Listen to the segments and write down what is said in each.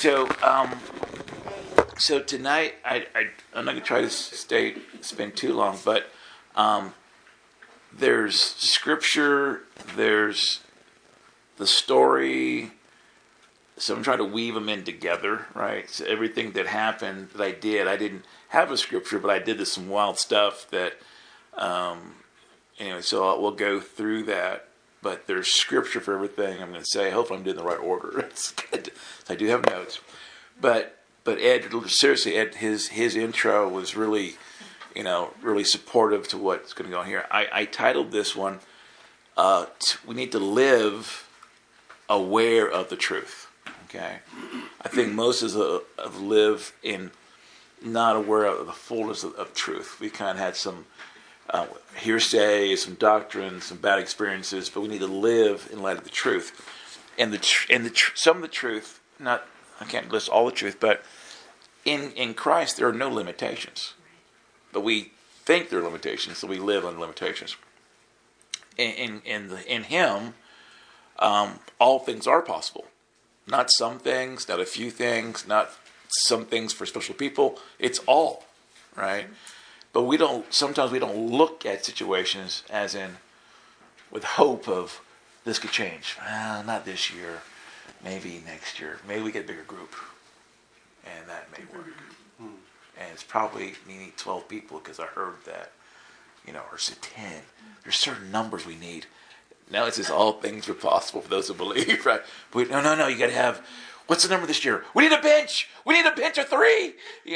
So tonight, I'm not going to try to spend too long, but there's scripture, there's the story, so I'm trying to weave them in together, right? So everything that happened that I didn't have a scripture, but I did some wild stuff that, anyway, so we'll go through that. But there's scripture for everything I'm going to say. Hopefully I'm doing the right order. It's good. I do have notes. But Ed, seriously, Ed, his intro was really, really supportive to what's going to go on here. I titled this one, we need to live aware of the truth. Okay? I think most of us live in not aware of the fullness of truth. We kind of had some hearsay, some doctrine, some bad experiences, but we need to live in light of the truth. And some of the truth, I can't list all the truth, but in Christ there are no limitations. But we think there are limitations, so we live on limitations. In Him, all things are possible. Not some things, not a few things, not some things for special people. It's all, right? But sometimes we don't look at situations as in with hope of this could change. Well, not this year, maybe next year. Maybe we get a bigger group, and that may work. And it's probably we need 12 people because I heard that, or 10. There's certain numbers we need. Now it says all things are possible for those who believe, right? But no, you got to have. What's the number this year? We need a bench. We need a bench of 3.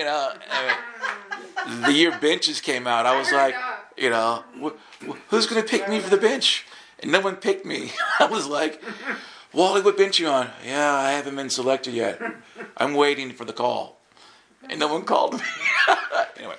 The year benches came out, I was like, who's going to pick me for the bench? And no one picked me. I was like, Wally, what bench you on? Yeah, I haven't been selected yet. I'm waiting for the call. And no one called me. Anyway,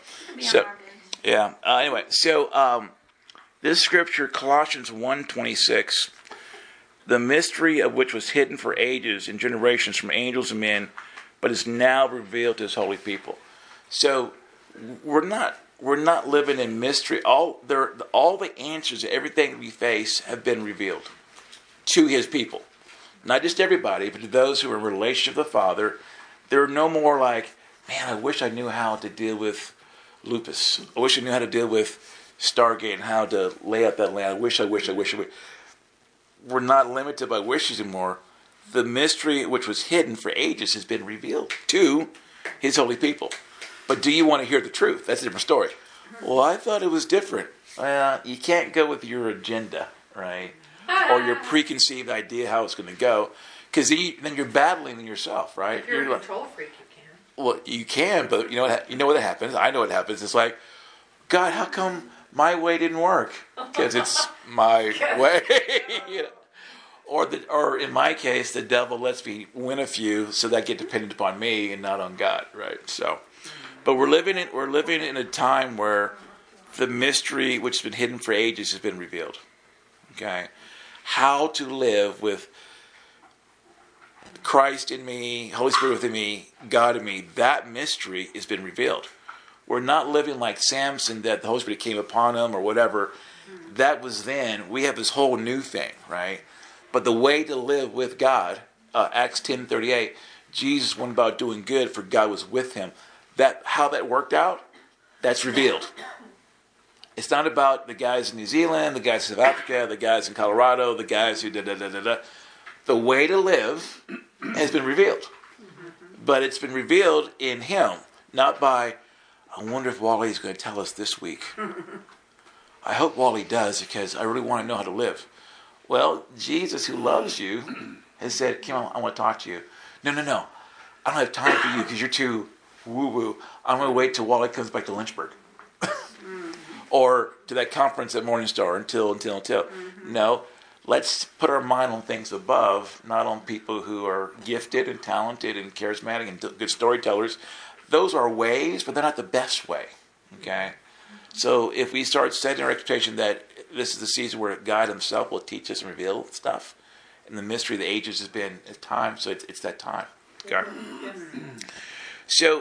this scripture, Colossians 1:26, the mystery of which was hidden for ages and generations from angels and men, but is now revealed to His holy people. So we're not living in mystery. All the answers to everything we face have been revealed to His people. Not just everybody, but to those who are in relationship with the Father. They're no more like, man, I wish I knew how to deal with lupus. I wish I knew how to deal with Stargate and how to lay out that land. I wish. We're not limited by wishes anymore. The mystery which was hidden for ages has been revealed to His holy people. But do you want to hear the truth? That's a different story. Well, I thought it was different. Well, you can't go with your agenda, right? Or your preconceived idea how it's going to go. Because then you're battling yourself, right? If you're a control freak, you can. Well, you can, but you know what happens? I know what happens. It's like, God, how come my way didn't work? Because it's my way. Or in my case, the devil lets me win a few so that I get dependent upon me and not on God, right? So, but we're living in a time where the mystery which has been hidden for ages has been revealed. Okay, how to live with Christ in me, Holy Spirit within me, God in me. That mystery has been revealed. We're not living like Samson, that the Holy Spirit came upon him or whatever. That was then. We have this whole new thing, right? But the way to live with God, Acts 10:38, Jesus went about doing good, for God was with him. How that worked out, that's revealed. It's not about the guys in New Zealand, the guys in South Africa, the guys in Colorado, the guys who da-da-da-da-da. The way to live has been revealed. But it's been revealed in Him, not by, I wonder if Wally's going to tell us this week. I hope Wally does, because I really want to know how to live. Well, Jesus, who loves you, has said, Kim, I want to talk to you. No. I don't have time for you because you're too woo-woo. I'm going to wait till Wally comes back to Lynchburg. Or to that conference at Morningstar until. No, let's put our mind on things above, not on people who are gifted and talented and charismatic and good storytellers. Those are ways, but they're not the best way. Okay? So if we start setting our expectation that this is the season where God Himself will teach us and reveal stuff, and the mystery of the ages has been time, so it's that time. Okay? So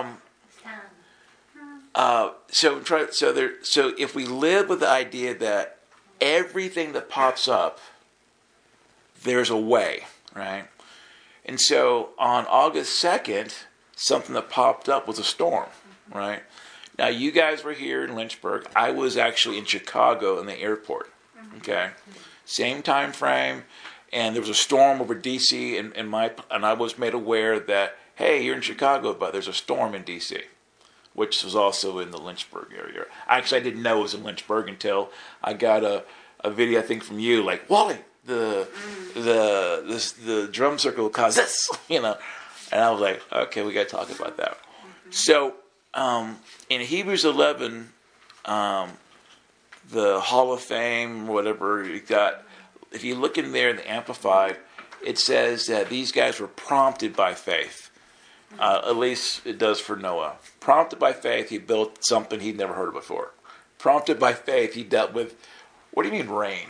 if we live with the idea that everything that pops up, there's a way, right? And so on August 2nd, something that popped up was a storm, right? Now, you guys were here in Lynchburg. I was actually in Chicago in the airport, okay? Same time frame, and there was a storm over D.C., and I was made aware that, hey, you're in Chicago, but there's a storm in D.C., which was also in the Lynchburg area. Actually, I didn't know it was in Lynchburg until I got a video, I think, from you, like, Wally, the drum circle caused this, And I was like, okay, we got to talk about that. So, in Hebrews 11, the Hall of Fame, whatever you got, if you look in there in the Amplified, it says that these guys were prompted by faith. At least it does for Noah. Prompted by faith, he built something he'd never heard of before. Prompted by faith, he dealt with, what do you mean rain?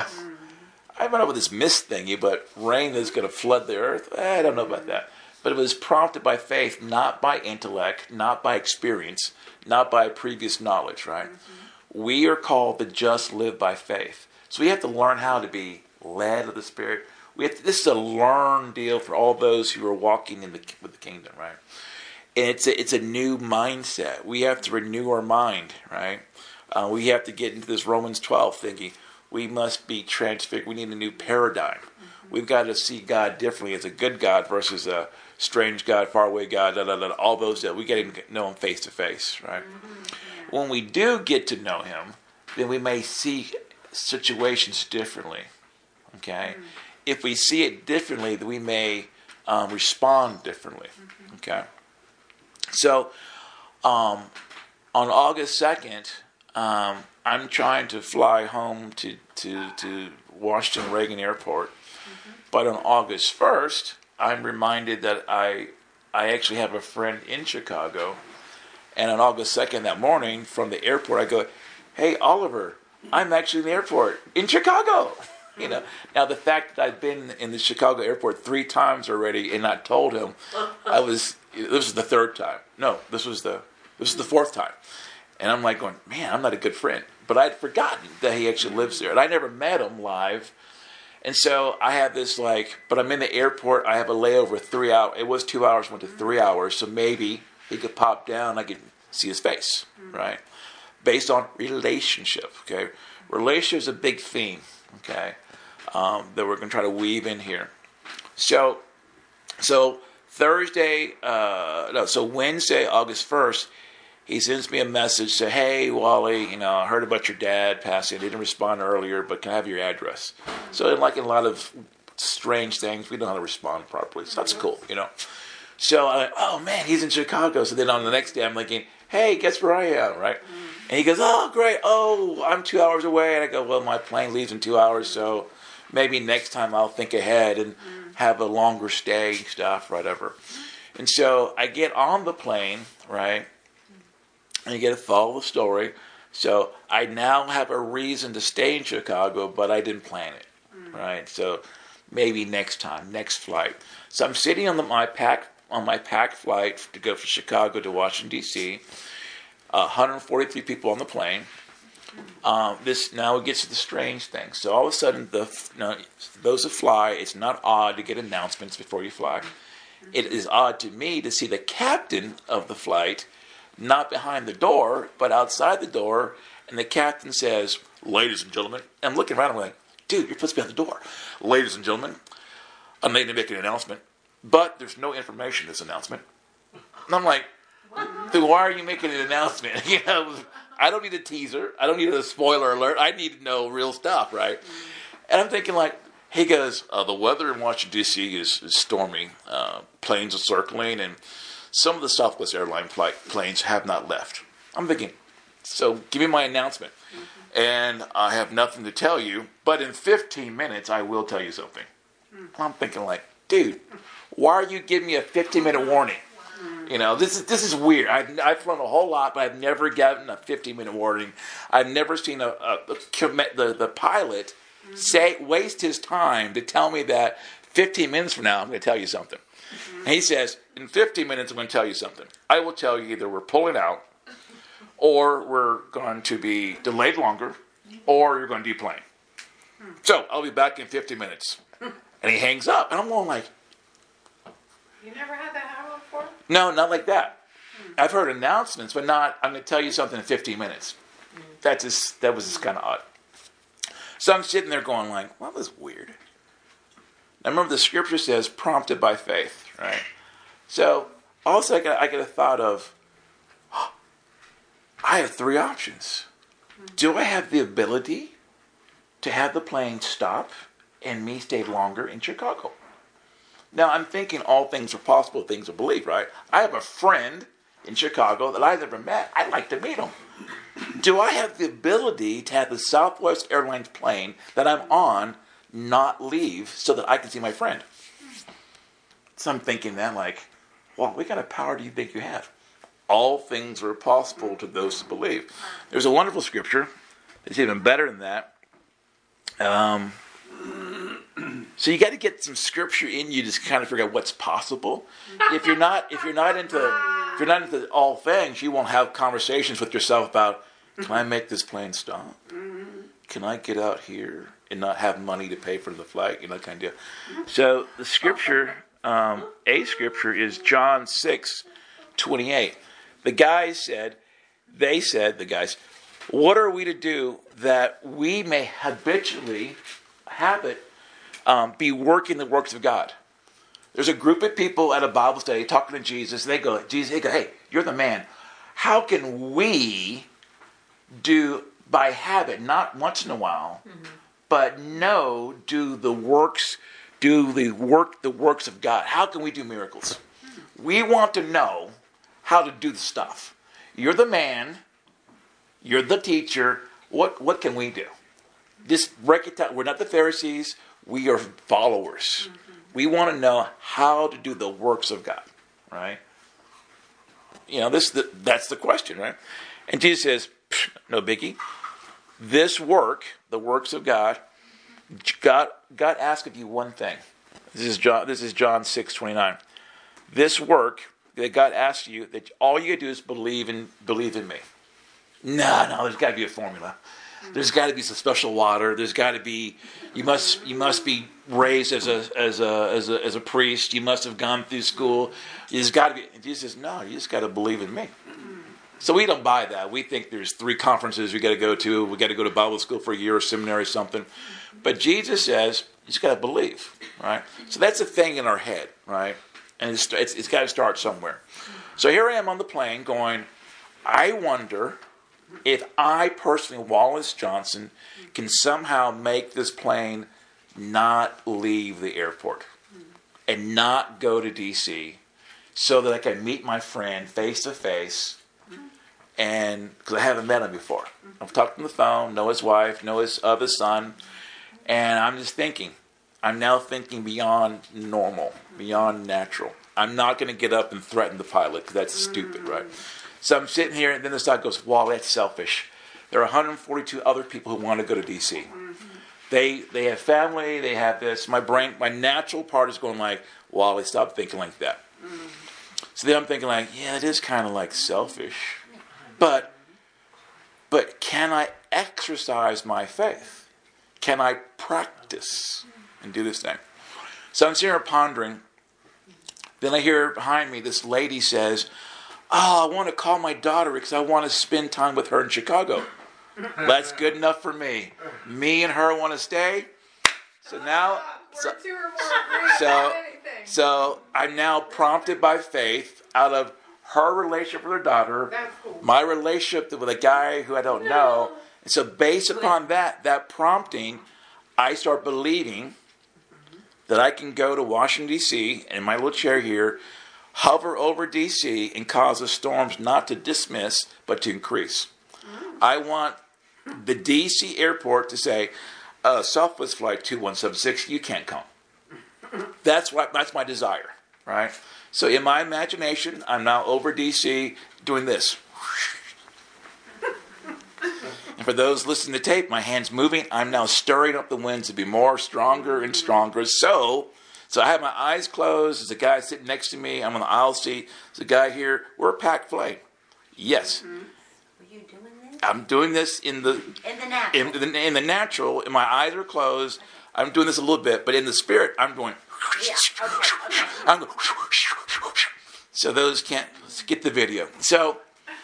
I don't know about this mist thingy, but rain is going to flood the earth? I don't know about that. But it was prompted by faith, not by intellect, not by experience, not by previous knowledge, right? Mm-hmm. We are called to just live by faith. So we have to learn how to be led of the Spirit. This is a learned deal for all those who are walking with the kingdom, right? And it's a new mindset. We have to renew our mind, right? We have to get into this Romans 12 thinking. We must be transfigured. We need a new paradigm. Mm-hmm. We've got to see God differently as a good God versus a strange God, faraway God, all those that we get to know Him face to face, right? Mm-hmm. When we do get to know Him, then we may see situations differently, okay? Mm-hmm. If we see it differently, then we may respond differently, okay? So, on August 2nd, I'm trying to fly home to Washington Reagan Airport, but on August 1st, I'm reminded that I actually have a friend in Chicago, and on August 2nd that morning from the airport, I go, hey, Oliver, I'm actually in the airport in Chicago. Now the fact that I've been in the Chicago airport 3 times already and not told him, this was the 3rd time. No, this was the 4th time. And I'm like going, man, I'm not a good friend. But I'd forgotten that he actually lives there. And I never met him live. And so I have this but I'm in the airport. I have a layover 3 hours. It was 2 hours, went to 3 hours. So maybe he could pop down. I could see his face, right? Based on relationship, okay? Relationship is a big theme, okay, that we're going to try to weave in here. So Wednesday, August 1st, he sends me a message, say, hey, Wally, I heard about your dad passing. I didn't respond earlier, but can I have your address? So in a lot of strange things, we don't know how to respond properly. So that's cool, So I'm like, oh, man, he's in Chicago. So then on the next day, I'm thinking, hey, guess where I am, right? And he goes, oh, great. Oh, I'm 2 hours away. And I go, well, my plane leaves in 2 hours, so maybe next time I'll think ahead and have a longer stay stuff, whatever. And so I get on the plane, right? And you get to follow the story. So I now have a reason to stay in Chicago, but I didn't plan it, right? So maybe next time, next flight. So I'm sitting on my packed flight to go from Chicago to Washington, D.C., 143 people on the plane. This now gets to the strange thing. So all of a sudden, those who fly, it's not odd to get announcements before you fly. It is odd to me to see the captain of the flight not behind the door, but outside the door, and the captain says, ladies and gentlemen, and I'm looking around, I'm like, dude, you're supposed to be at the door. Ladies and gentlemen, I'm going to make an announcement, but there's no information in this announcement. And I'm like, then why are you making an announcement? I don't need a teaser. I don't need a spoiler alert. I need to know real stuff, right? And I'm thinking he goes, the weather in Washington, D.C. is stormy. Planes are circling, and some of the Southwest Airlines planes have not left. I'm thinking, so give me my announcement. And I have nothing to tell you, but in 15 minutes, I will tell you something. I'm thinking dude, why are you giving me a 15-minute warning? This is weird. I've flown a whole lot, but I've never gotten a 15-minute warning. I've never seen the pilot waste his time to tell me that 15 minutes from now, I'm going to tell you something. And he says, in 15 minutes, I'm going to tell you something. I will tell you either we're pulling out, or we're going to be delayed longer, or you're going to deplane. So I'll be back in 50 minutes. And he hangs up. And I'm going You never had that happen before? No, not like that. I've heard announcements, but not, I'm going to tell you something in 15 minutes. That was just kind of odd. So I'm sitting there going like, well, that was weird. I remember the scripture says, prompted by faith, right? So also I got a thought of, I have three options. Do I have the ability to have the plane stop and me stay longer in Chicago? Now, I'm thinking all things are possible, things are believed, right? I have a friend in Chicago that I've never met. I'd like to meet him. Do I have the ability to have the Southwest Airlines plane that I'm on not leave so that I can see my friend? So I'm thinking then like, well, what kind of power do you think you have? All things are possible to those who believe. There's a wonderful scripture. It's even better than that. So you got to get some scripture in you to kind of figure out what's possible. If you're not into all things, you won't have conversations with yourself about, can I make this plane stop? Can I get out here and not have money to pay for the flight? You know, kind of deal. So the scripture, a scripture is John 6:28. The guys, what are we to do that we may habitually be working the works of God? There's a group of people at a Bible study talking to Jesus. They go, hey, you're the man. How can we do by habit, not once in a while, but do the works of God? How can we do miracles? We want to know how to do the stuff. You're the man. You're the teacher. What can we do? Just break it down. We're not the Pharisees. We are followers. We want to know how to do the works of God, right? You know, that's the question, right? And Jesus says, no biggie. This work, the works of God, God asks of you one thing. This is John 6:29. This work that God asks you, that all you do is believe in me. No, there's got to be a formula. There's got to be some special water. There's got to be. You must be raised as a priest. You must have gone through school. There's got to be. And Jesus says, no, you just got to believe in me. So we don't buy that. We think there's 3 conferences we got to go to. We got to go to Bible school for a year or seminary or something. But Jesus says you just got to believe, right? So that's a thing in our head, right? And it's got to start somewhere. So here I am on the plane going, I wonder if I personally, Wallace Johnson, can somehow make this plane not leave the airport and not go to D.C. so that I can meet my friend face to face, and because I haven't met him before. I've talked on the phone, know his wife, know his other son, and I'm now thinking beyond normal, beyond natural. I'm not going to get up and threaten the pilot because that's stupid, right? So I'm sitting here, and then this guy goes, wow, that's selfish. There are 142 other people who want to go to D.C. They have family, they have this. My natural part is going like, Wally, stop thinking like that. So then I'm thinking like, yeah, it is kind of like selfish. But can I exercise my faith? Can I practice and do this thing? So I'm sitting here pondering. Then I hear behind me, this lady says, I want to call my daughter because I want to spend time with her in Chicago. That's good enough for me. Me and her want to stay. So now, so I'm now prompted by faith out of her relationship with her daughter, my relationship with a guy who I don't know. And so based upon that prompting, I start believing that I can go to Washington, D.C., in my little chair here, hover over D.C. and cause the storms not to dismiss, but to increase. I want the D.C. airport to say, Southwest Flight 2176, you can't come. That's my desire, right? So in my imagination, I'm now over D.C. doing this. And for those listening to tape, my hand's moving. I'm now stirring up the winds to be stronger and stronger. So I have my eyes closed. There's a guy sitting next to me. I'm on the aisle seat. There's a guy here. We're a packed plane. Yes. Were you doing this? I'm doing this in the natural. In the natural. And my eyes are closed. I'm doing this a little bit, but in the spirit, I'm going. Yeah. Okay. I'm going. So those can't get the video. So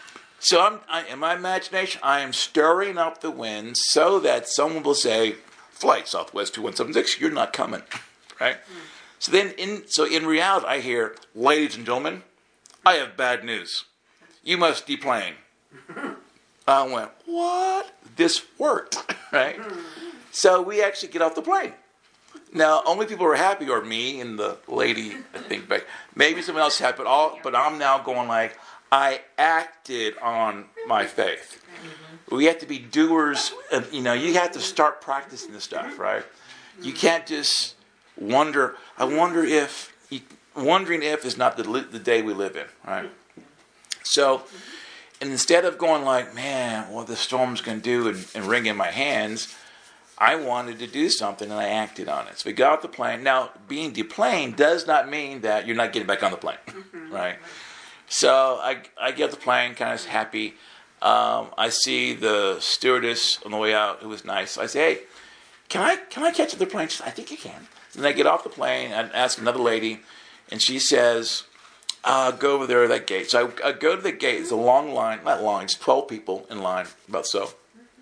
in my imagination, I am stirring up the wind so that someone will say, "Flight Southwest 2176, you're not coming," right? So then, in reality, I hear, "Ladies and gentlemen, I have bad news. You must deplane." I went, "What? This worked," right? So we actually get off the plane. Now, only people who are happy are me and the lady, I think, but maybe someone else happy, but I'm now going like, I acted on my faith. We have to be doers. You have to start practicing this stuff, right? You can't just wonder. Wondering if is not the day we live in, right? So, and instead of going like, man, what the storm's going to do and wring in my hands, I wanted to do something and I acted on it. So we got off the plane. Now, being deplaned does not mean that you're not getting back on the plane, right? So I get off the plane, kind of happy. I see the stewardess on the way out, who was nice. I say, "Hey, can I catch the plane?" She says, "I think you can." And I get off the plane and ask another lady, and she says, "Go over there to that gate." So I go to the gate. It's a long line, not long. It's 12 people in line, about so.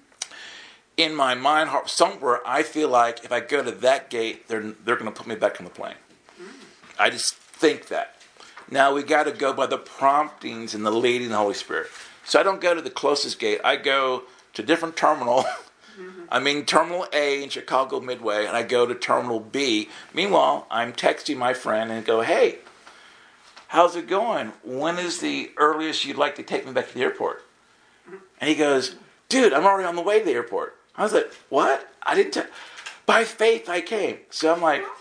In my mind, somewhere, I feel like if I go to that gate, they're going to put me back on the plane. I just think that. Now, we got to go by the promptings and the leading of the Holy Spirit. So I don't go to the closest gate. I go to a different terminal. I'm in Terminal A in Chicago Midway, and I go to Terminal B. Meanwhile, I'm texting my friend and go, "Hey, how's it going? When is the earliest you'd like to take me back to the airport?" And he goes, "Dude, I'm already on the way to the airport." I was like, "What? I didn't by faith I came." So I'm like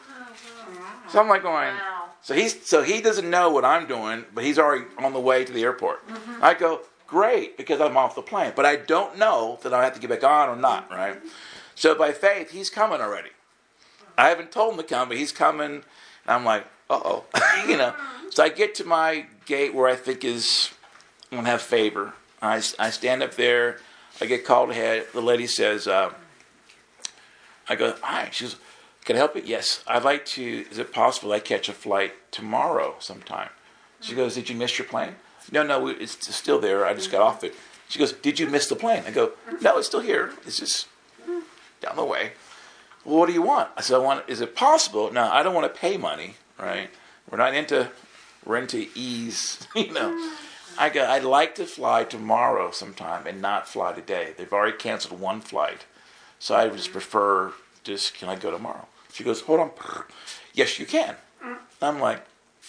going, so he doesn't know what I'm doing, but he's already on the way to the airport. I go, "Great," because I'm off the plane. But I don't know that I have to get back on or not, right? So by faith, he's coming already. I haven't told him to come, but he's coming. And I'm like, uh-oh. So I get to my gate where I think is going to have favor. I stand up there. I get called ahead. The lady says, I go, "Hi." She goes, "Can I help you?" "Yes. Is it possible I catch a flight tomorrow sometime?" She goes, "Did you miss your plane?" No, it's still there. I just got off it. She goes, "Did you miss the plane?" I go, "No, it's still here. It's just down the way." "Well, what do you want?" I said, "Is it possible?" Now, I don't want to pay money, right? We're into ease, I go, "I'd like to fly tomorrow sometime and not fly today. They've already canceled one flight. So I just prefer, can I go tomorrow?" She goes, "Hold on." "Yes, you can." I'm like,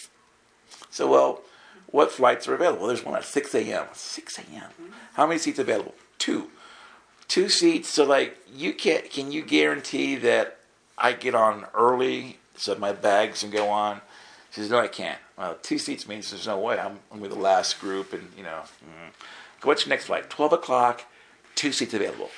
well, what flights are available? There's one at 6 a.m. 6 a.m. How many seats available? 2. 2 seats. So can you guarantee that I get on early so my bags can go on? She says, "No, I can't." Well, 2 seats means there's no way. I'm with the last group, and What's your next flight? 12 o'clock, 2 seats available.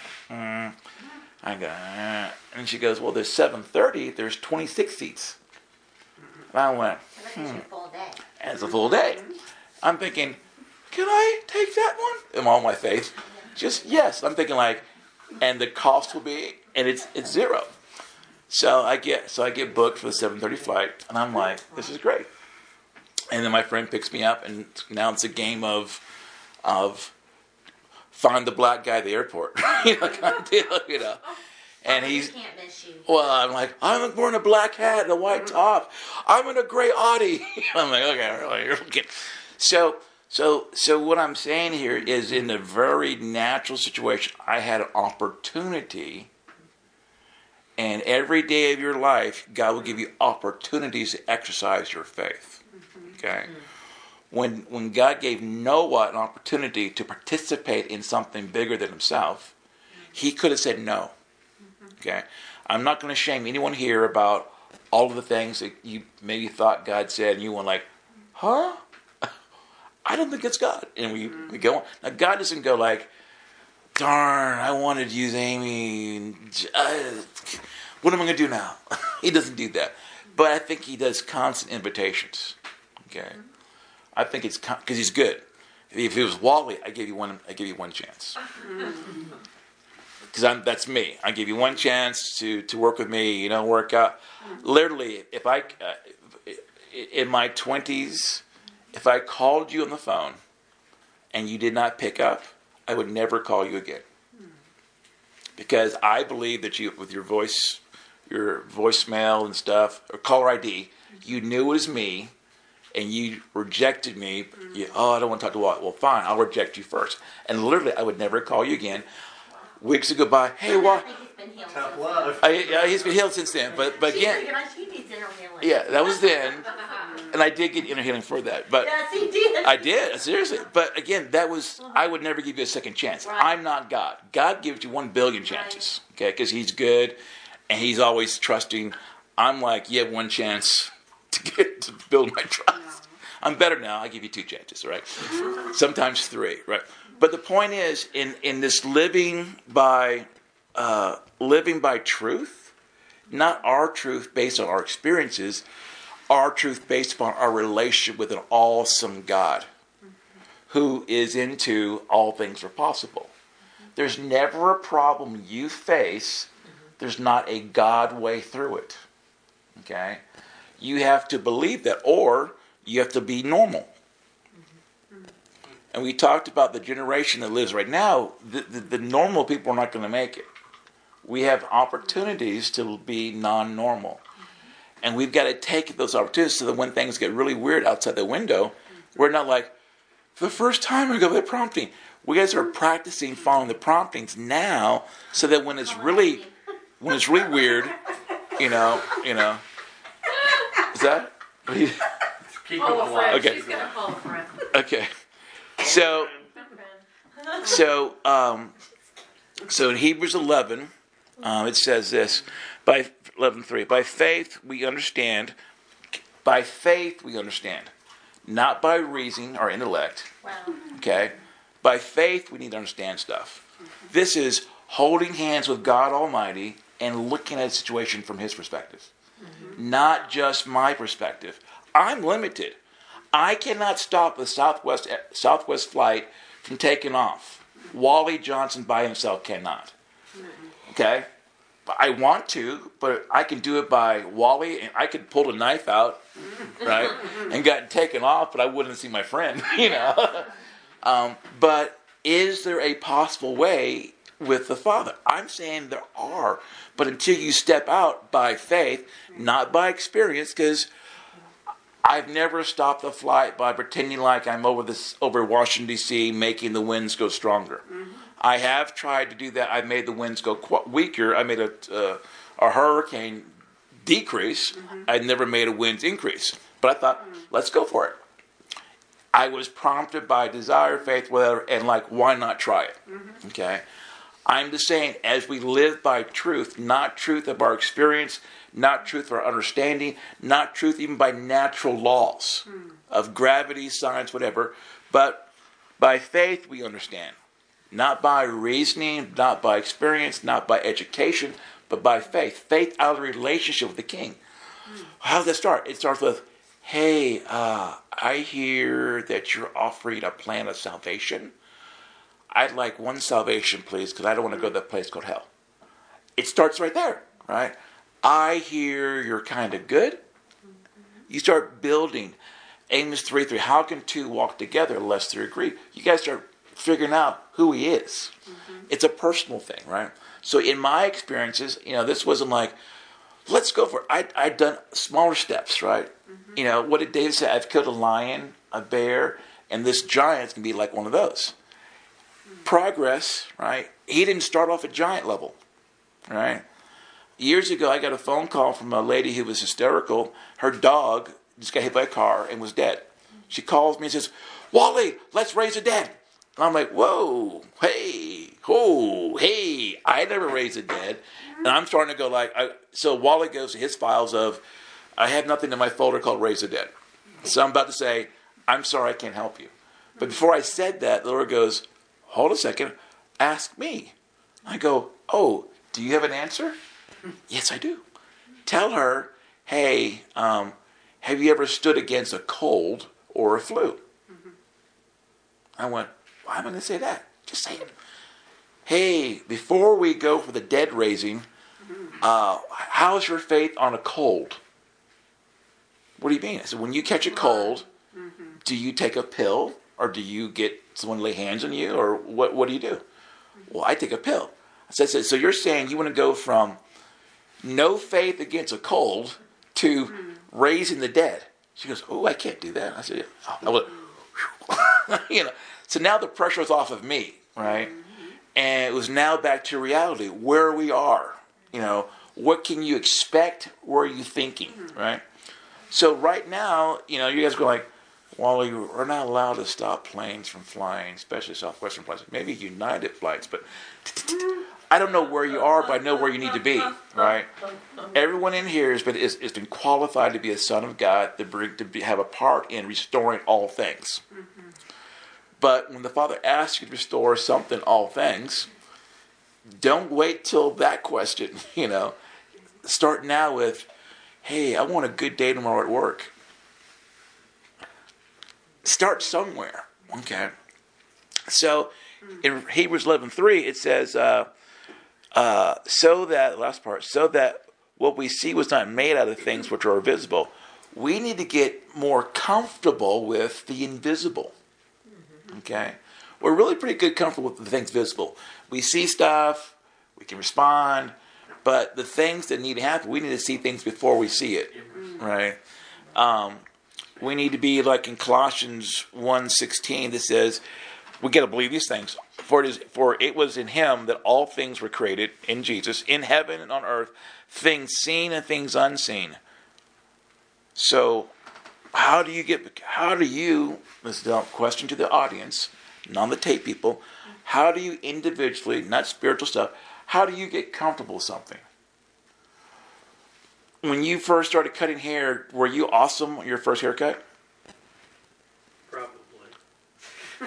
I go, and she goes, "Well, there's 7:30. There's 26 seats." And I went, It's a full day. And it's a full day. I'm thinking, can I take that one? I'm on my face. Just yes. I'm thinking and the cost will be, and it's zero. So I get booked for the 7:30 flight, and I'm like, this is great. And then my friend picks me up, and now it's a game of find the black guy at the airport, kind of deal, And He can't miss you. Well, I'm like, I'm wearing a black hat and a white top. I'm in a gray Audi. I'm like, okay, really, you're looking. So what I'm saying here is, in a very natural situation, I had an opportunity. And every day of your life, God will give you opportunities to exercise your faith. Okay? When God gave Noah an opportunity to participate in something bigger than himself, he could have said no. Okay? I'm not going to shame anyone here about all of the things that you maybe thought God said, and you went like, huh? I don't think it's God. And we go on. Now, God doesn't go like, darn, I wanted to use Amy. What am I going to do now? He doesn't do that. But I think he does constant invitations. Okay? I think it's because he's good. If it was Wally, I give you one chance. Because that's me. I give you one chance to work with me. Work out. Literally, if I in my 20s if I called you on the phone and you did not pick up, I would never call you again. Because I believe that you, with your voicemail and stuff, or caller ID, you knew it was me, and you rejected me. I don't want to talk to Walt. Well, fine, I'll reject you first. And literally, I would never call you again. Weeks would go by. Hey, Walt. Tough love. He's been healed since then. But again, She needs inner healing. yeah, that was then. And I did get inner healing for that. But Yes, he did. I did, seriously. But again, that was, I would never give you a second chance. Right. I'm not God. God gives you 1 billion chances, okay? Because he's good, and he's always trusting. I'm like, you have 1 chance to build my trust. I'm better now. I give you 2 chances, right? Sometimes 3, right? But the point is, in this living by truth, not our truth based on our experiences, our truth based upon our relationship with an awesome God who is into all things are possible. There's never a problem you face, there's not a God way through it. Okay? You have to believe that, or you have to be normal. And we talked about the generation that lives right now. The normal people are not going to make it. We have opportunities to be non-normal. And we've got to take those opportunities so that when things get really weird outside the window, we're not like, for the first time I go to the prompting. We got to start practicing following the promptings now so that when it's really weird, you know. Is that? Keep it alive. Okay. She's gonna call a friend. Okay. So in Hebrews 11, it says this, by 11:3, by faith we understand, not by reason or intellect, Wow. okay? By faith we need to understand stuff. This is holding hands with God Almighty and looking at a situation from His perspective, not just my perspective. I'm limited. I cannot stop the Southwest flight from taking off. Wally Johnson by himself cannot. Okay? But I want to, but I can do it by Wally, and I could pull a knife out, right, and gotten taken off, but I wouldn't see my friend, But is there a possible way with the Father? I'm saying there are, but until you step out by faith, not by experience, because I've never stopped the flight by pretending like I'm over Washington, D.C., making the winds go stronger. I have tried to do that. I've made the winds go weaker. I made a hurricane decrease. I've never made a winds increase. But I thought, let's go for it. I was prompted by desire, faith, whatever, and why not try it? Okay? I'm just saying, as we live by truth, not truth of our experience, not truth of our understanding, not truth even by natural laws of gravity, science, whatever, but by faith we understand. Not by reasoning, not by experience, not by education, but by faith. Faith out of the relationship with the King. How does that start? It starts with, hey, I hear that you're offering a plan of salvation. I'd like 1 salvation, please, because I don't want to go to that place called hell. It starts right there, right? I hear you're kind of good. You start building. Amos 3:3. How can 2 walk together unless they're agreed? You guys start figuring out who He is. It's a personal thing, right? So in my experiences, this wasn't like, let's go for it. I'd done smaller steps, right? What did David say? I've killed a lion, a bear, and this giant's going to be like one of those. Progress, right? He didn't start off at giant level, right? Years ago, I got a phone call from a lady who was hysterical. Her dog just got hit by a car and was dead. She calls me and says, Wally, let's raise the dead. And I'm like, whoa, hey, I never raised the dead. And I'm starting to go so Wally goes to his files of, I have nothing in my folder called raise the dead. So I'm about to say, I'm sorry, I can't help you. But before I said that, the Lord goes, hold a second, ask me. I go, oh, do you have an answer? Yes, I do. Tell her, hey, have you ever stood against a cold or a flu? I went, why am I going to say that? Just say it. Hey, before we go for the dead raising, how's your faith on a cold? What do you mean? I said, when you catch a cold, do you take a pill, or do you get someone to lay hands on you, or what do you do? Well, I take a pill. I said, so you're saying you want to go from no faith against a cold to raising the dead? She goes, oh, I can't do that. I said, yeah. I was, So now the pressure was off of me, right? And it was now back to reality, where we are. What can you expect? Where are you thinking, right? So right now, you guys go like, Wally, we're not allowed to stop planes from flying, especially Southwestern flights. Maybe United flights, but I don't know where you are, but I know where you need to be, right? Everyone in here has been qualified to be a son of God, have a part in restoring all things. But when the Father asks you to restore something, all things, don't wait till that question, Start now with, hey, I want a good day tomorrow at work. Start somewhere, okay? So in Hebrews 11:3, it says, so that what we see was not made out of things which are visible. We need to get more comfortable with the invisible, okay? We're really pretty good comfortable with the things visible. We see stuff, we can respond, but the things that need to happen, we need to see things before we see it, right? We need to be like in Colossians 1:16 that says, we got to believe these things. For it was in him that all things were created, in Jesus, in heaven and on earth, things seen and things unseen. So how do you, this is a question to the audience, not the tape people, how do you individually, not spiritual stuff, how do you get comfortable with something? When you first started cutting hair, were you awesome on your first haircut? Probably. No,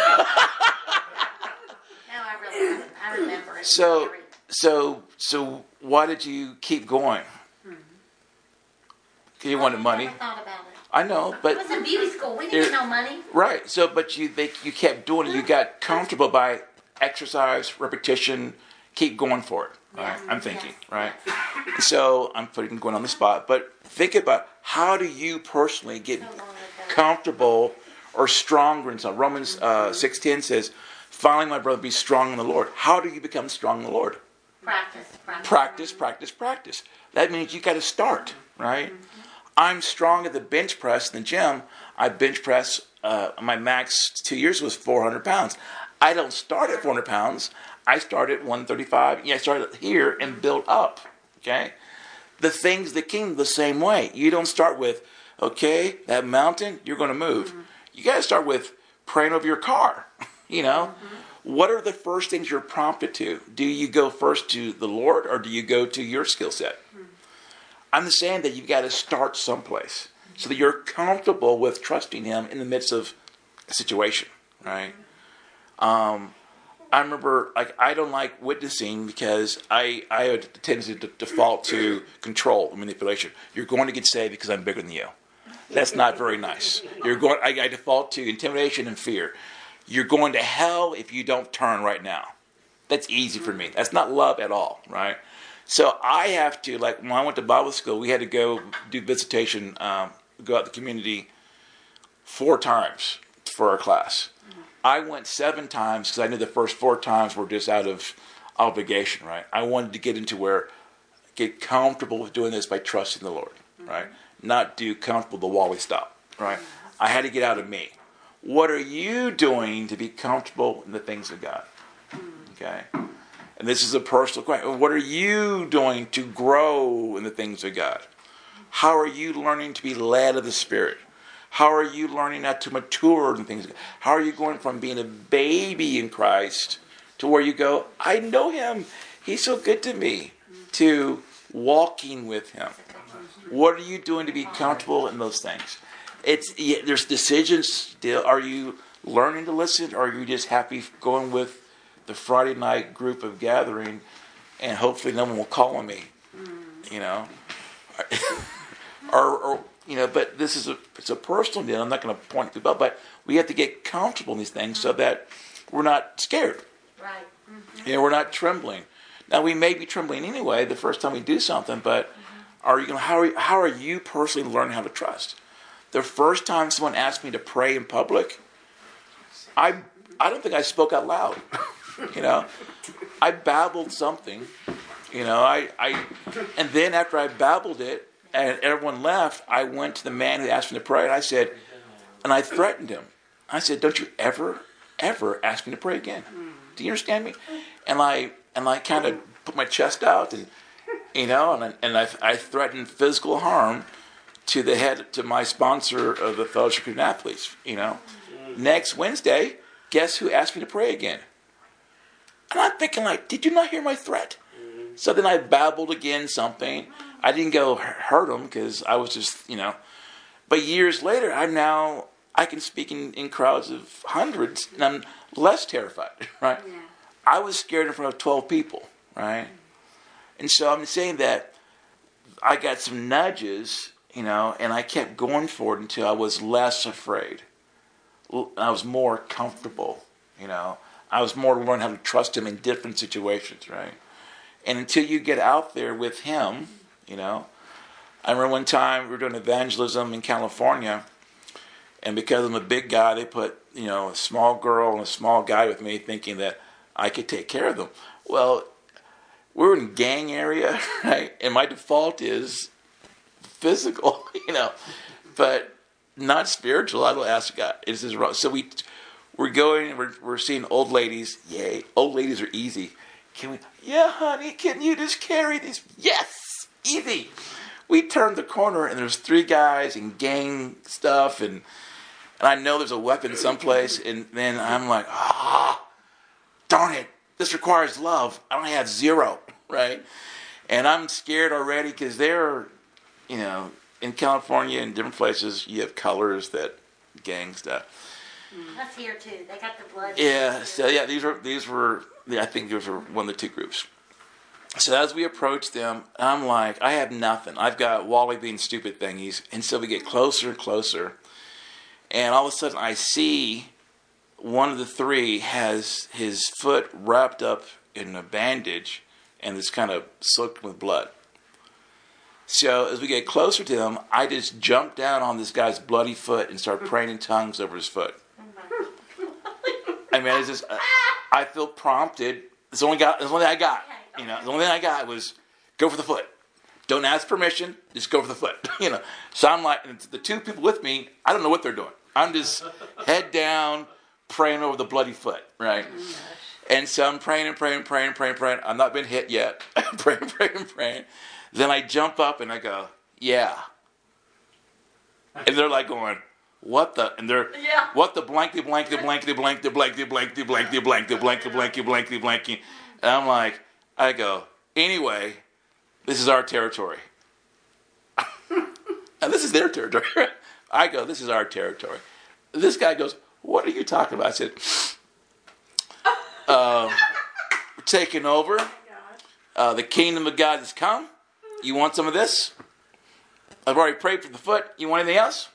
I really wasn't. I remember it. So why did you keep going? Because you wanted money. I never thought about it. I know, but It was in beauty school. We didn't get no money. right. So, but you kept doing it. You got comfortable by exercise, repetition. Keep going for it. Right? I'm thinking, right? So I'm going on the spot, but think about how do you personally get comfortable or stronger in something. Romans 6:10 says, finally, my brother, be strong in the Lord. How do you become strong in the Lord? Practice. That means you got to start, right? I'm strong at the bench press in the gym. I bench press, my max 2 years was 400 pounds. I don't start at 400 pounds. I started at 135. I started here and built up. Okay? The things of the kingdom the same way. You don't start with, okay, that mountain, you're going to move. You got to start with praying over your car. What are the first things you're prompted to? Do you go first to the Lord, or do you go to your skill set? I'm saying that you've got to start someplace so that you're comfortable with trusting Him in the midst of a situation, right? I remember, I don't like witnessing because I had a tendency to default to control and manipulation. You're going to get saved because I'm bigger than you. That's not very nice. I default to intimidation and fear. You're going to hell if you don't turn right now. That's easy for me. That's not love at all, right? So I have to, when I went to Bible school, we had to go do visitation, go out the community 4 times for our class. I went 7 times because I knew the first 4 times were just out of obligation, right? I wanted to get comfortable with doing this by trusting the Lord, right? Not do comfortable the Wally stop, right? I had to get out of me. What are you doing to be comfortable in the things of God? Okay? And this is a personal question. What are you doing to grow in the things of God? How are you learning to be led of the Spirit? How are you learning how to mature in things? How are you going from being a baby in Christ to where you go, I know Him, He's so good to me, to walking with Him? What are you doing to be comfortable in those things? There's decisions still. Are you learning to listen, or are you just happy going with the Friday night group of gathering, and hopefully no one will call on me, but it's a personal deal. I'm not going to point people out, but we have to get comfortable in these things so that we're not scared. Right. We're not trembling. Now we may be trembling anyway the first time we do something, but how are you personally learning how to trust? the first time someone asked me to pray in public, I don't think I spoke out loud. I babbled something. And then after I babbled it and everyone left, I went to the man who asked me to pray, and I threatened him. I said, "Don't you ever ask me to pray again? Do you understand me?" And I kind of put my chest out, and I threatened physical harm to my sponsor of the Fellowship of Christian Athletes. Next Wednesday, guess who asked me to pray again? And I'm thinking, did you not hear my threat? So then I babbled again something. I didn't go hurt him because I was just, But years later, I can speak in crowds of hundreds, and I'm less terrified, right? Yeah. I was scared in front of 12 people, right? And so I'm saying that I got some nudges, and I kept going for it until I was less afraid. I was more comfortable, I was more learning how to trust him in different situations, right? And until you get out there with him, I remember one time we were doing evangelism in California, and because I'm a big guy, they put, a small girl and a small guy with me thinking that I could take care of them. Well, we're in gang area, right? And my default is physical, but not spiritual. I don't ask God. It's just wrong. So we're going and we're seeing old ladies. Yay. Old ladies are easy. Yeah, honey, can you just carry these? Yes, easy. We turned the corner and there's 3 guys in gang stuff, and I know there's a weapon someplace, and then I'm like, darn it, this requires love. I only have 0, right? And I'm scared already because they're, in California and different places, you have colors that gang stuff. That's here too. They got the blood. Yeah. So yeah, these were. I think these were one of the 2 groups. So as we approach them, I'm like, I have nothing. I've got Wally being stupid thingies, and so we get closer and closer, and all of a sudden I see one of the 3 has his foot wrapped up in a bandage, and it's kind of soaked with blood. So as we get closer to him, I just jump down on this guy's bloody foot and start praying in tongues over his foot. I mean, it's just, I feel prompted. It's the only thing I got. The only thing I got was go for the foot. Don't ask permission. Just go for the foot. So I'm like, and the 2 people with me, I don't know what they're doing. I'm just head down, praying over the bloody foot, right? And so I'm praying. I'm not been hit yet. praying. Then I jump up and I go, yeah. And they're like going, what the? And they're, what the blankety. And I'm like, I go, anyway, this is our territory. And this is their territory. I go, this is our territory. This guy goes, what are you talking about? I said, we're taking over. The kingdom of God has come. You want some of this? I've already prayed for the foot. You want anything else?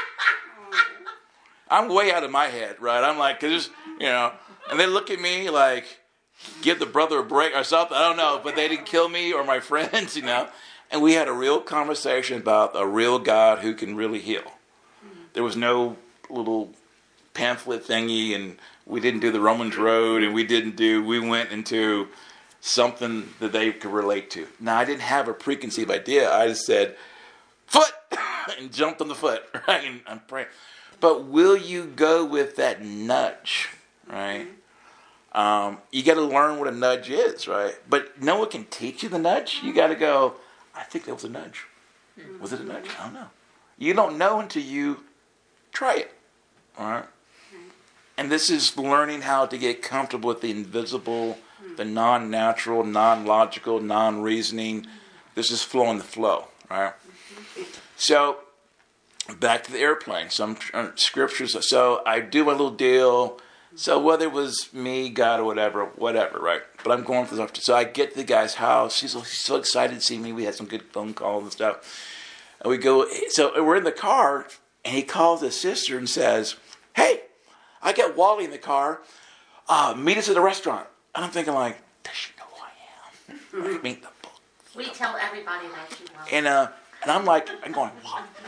I'm way out of my head, right? I'm like, cause and they look at me like, give the brother a break or something. I don't know, but they didn't kill me or my friends, And we had a real conversation about a real God who can really heal. There was no little pamphlet thingy, and we didn't do the Romans Road, and we went into something that they could relate to. Now, I didn't have a preconceived idea. I just said, foot, and jumped on the foot, right? And I'm praying. But will you go with that nudge, right? You got to learn what a nudge is, right? But no one can teach you the nudge. You got to go, I think that was a nudge. Was it a nudge? I don't know. You don't know until you try it, all right? And this is learning how to get comfortable with the invisible, the non-natural, non-logical, non-reasoning. This is flowing the flow, right? So, back to the airplane. Some scriptures. So, I do my little deal. So, whether it was me, God, or whatever, right? But I'm going for the... So, I get to the guy's house. He's so excited to see me. We had some good phone calls and stuff. And we go... So, we're in the car, and he calls his sister and says, hey, I got Wally in the car. Meet us at a restaurant. And I'm thinking like, does she know who I am? Meet the book. We tell everybody that you know. And I'm like, I'm going, what?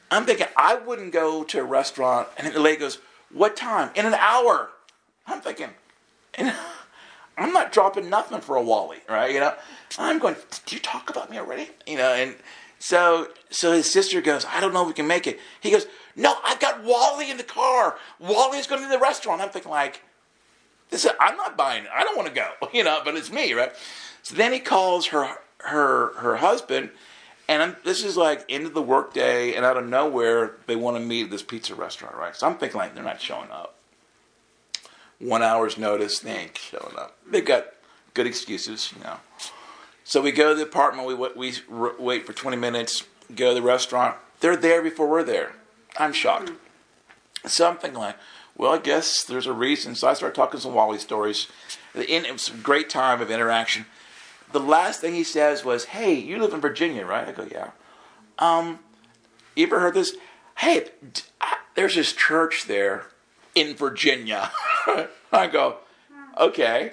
I'm thinking, I wouldn't go to a restaurant, and the lady goes, what time? In an hour. I'm thinking, I'm not dropping nothing for a Wally, right? I'm going, did you talk about me already? And so his sister goes, I don't know if we can make it. He goes, no, I've got Wally in the car. Wally's going to the restaurant. I'm thinking like, I'm not buying it. I don't want to go, but it's me, right? So then he calls her husband, and this is like end of the workday, and out of nowhere, they want to meet at this pizza restaurant, right? So I'm thinking like, they're not showing up. 1 hour's notice, they ain't showing up. They've got good excuses, So we go to the apartment, we wait for 20 minutes, go to the restaurant. They're there before we're there. I'm shocked. So I'm thinking like, well, I guess there's a reason. So I started talking some Wally stories. It was a great time of interaction. The last thing he says was, hey, you live in Virginia, right? I go, yeah. You ever heard this? Hey, there's this church there in Virginia. I go, okay.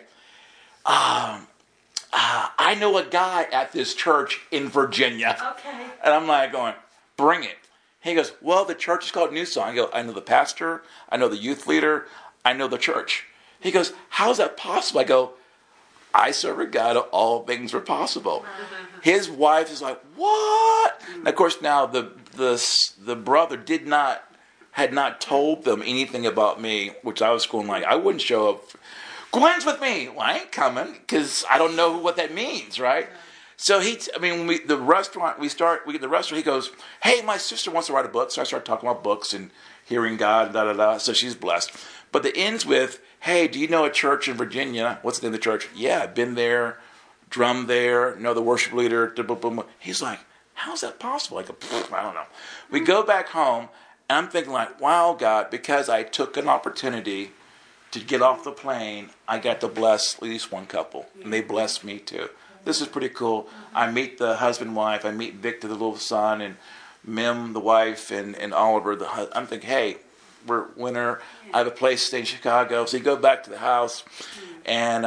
I know a guy at this church in Virginia. Okay. And I'm like going, bring it. He goes, well, the church is called New Song. I go, I know the pastor. I know the youth leader. I know the church. He goes, how's that possible? I go, I serve a God of all things are possible. His wife is like, what? And of course, now the brother had not told them anything about me, which I was going like, I wouldn't show up. Gwen's with me. Well, I ain't coming because I don't know what that means, right? So we get to the restaurant, he goes, hey, my sister wants to write a book. So I start talking about books and hearing God, so she's blessed. But it ends with, hey, do you know a church in Virginia? What's the name of the church? Yeah, I've been there, drummed there, know the worship leader. He's like, how's that possible? I go, I don't know. We go back home, and I'm thinking like, wow, God, because I took an opportunity to get off the plane, I got to bless at least one couple, and they blessed me too. This is pretty cool. I meet the husband and wife. I meet Victor, the little son, and Mim, the wife, and Oliver, the husband. I'm thinking, hey, we're winter. I have a place to stay in Chicago. So you go back to the house, and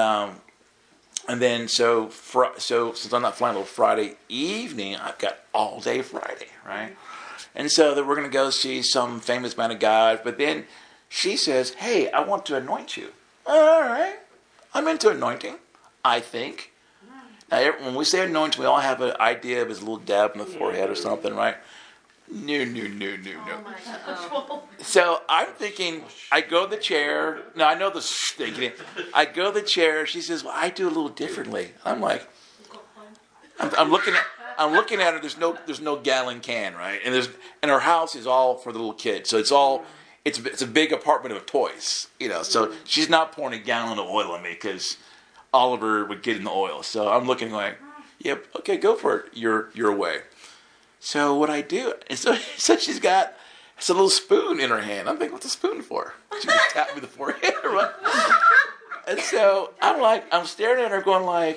then so since I'm not flying until Friday evening, I've got all day Friday, right? And so that we're going to go see some famous man of God. But then she says, hey, I want to anoint you. All right. I'm into anointing, I think. Now, when we say anointing, we all have an idea of his little dab on the forehead or something, right? No. Oh, So I'm thinking, I go to the chair. No, I know the thinking. I go to the chair. She says, well, I do a little differently. I'm like, I'm looking at her. There's no gallon can, right? And her house is all for the little kids. So it's a big apartment of toys, So she's not pouring a gallon of oil on me because Oliver would get in the oil. So I'm looking like, yep, okay, go for it. Your way. So what I do, and so she's got a little spoon in her hand. I'm thinking, what's a spoon for? She just tapped me the forehead, right? And so I'm staring at her going like,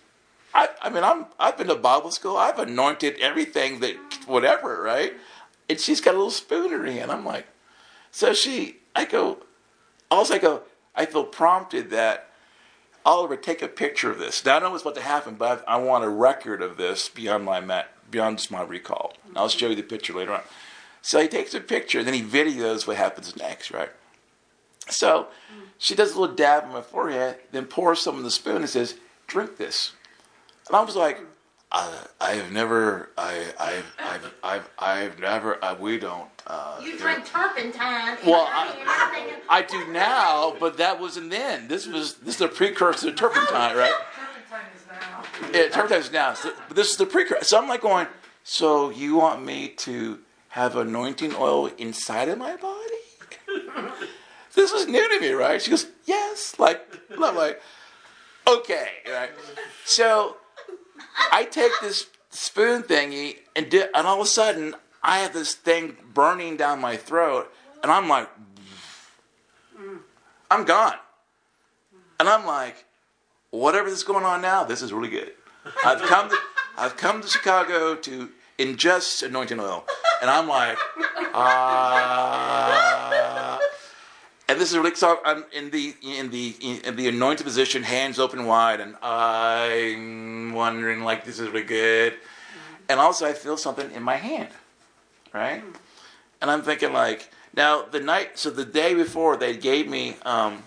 I've been to Bible school. I've anointed everything that, whatever, right? And she's got a little spoon in her hand. I'm like, I feel prompted that Oliver, take a picture of this. Now I know what's about to happen, but I want a record of this beyond just my recall. And I'll show you the picture later on. So he takes a picture, and then he videos what happens next, right? So she does a little dab on my forehead, then pours some in the spoon and says, drink this. And I was like, we don't. you drink turpentine. Well, I do now, but that wasn't then. This is the precursor to turpentine, right? Turpentine is now. Yeah, turpentine is now. So, but this is the precursor. So I'm like going, so you want me to have anointing oil inside of my body? This was new to me, right? She goes, yes. I'm like, okay, right? So I take this spoon thingy and all of a sudden I have this thing burning down my throat, and I'm like, I'm gone. And I'm like, whatever is going on now, this is really good. I've come to Chicago to ingest anointing oil, and I'm like, and this is really, so I'm in the anointed position, hands open wide, and I'm wondering like, this is really good. And also I feel something in my hand, right? And I'm thinking like, now the day before they gave me